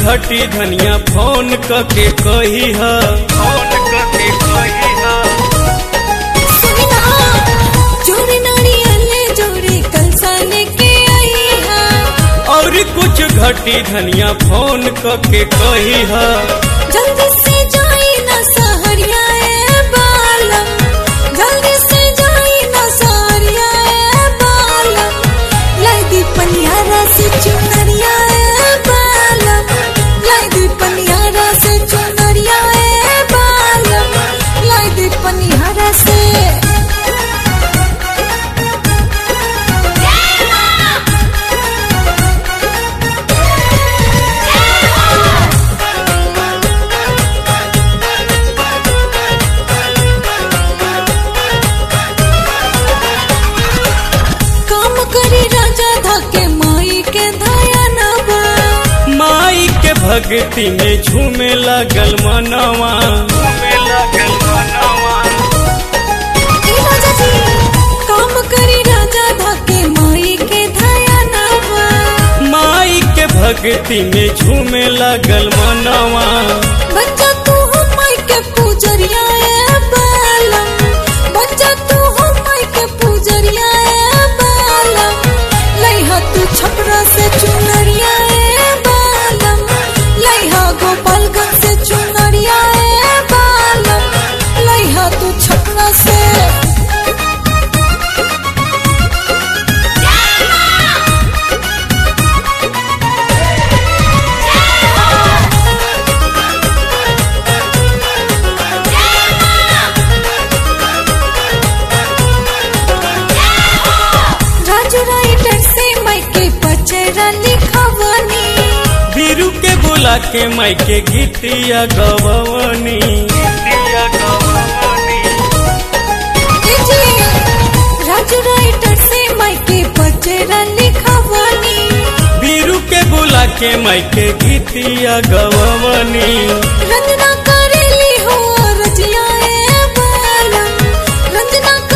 घटी धनिया फोन के कही है, फोन के कही है। जोड़ी नारियल जोड़ी कलसा लेके आई है, और कुछ घटी धनिया फोन के कही है। जल्दी से जाई ना सहरिया ए बालम, जल्दी से जाई ना सहरिया ए बालम, लाई दी पनियारा से चुनरिया ए बालम, लाई दी पनियारा से चुनरिया ए बालम, लाई दी पनियारा से। भक्ति में झूमे लगल मनवा, झूमे लगल मनवा। काम करी राजा धाके माई के धयानवा, माई के भक्ति में झूमे लगल मनवा। बच्चा तू हो माई के पूजरिया ए बालम, बच्चा तू हो माई के पूजरिया ए बालम, लइहा तू छपरा से चुनरिया ए बालम, लइहा गोपालगंज से चुनरिया ए बालम, लइहा तू छपरा से। राजू राइटर से माई के पचरा लिखवनी, बीरू के बोला के माई के गीतिया गवनी, गीतिया गवनी। राजू राइटर से माई के पचरा लिखवनी, बीरू के बोला के माई के गीतिया गवनी। रंजना करेली हो रजिया ए बालम, रंजना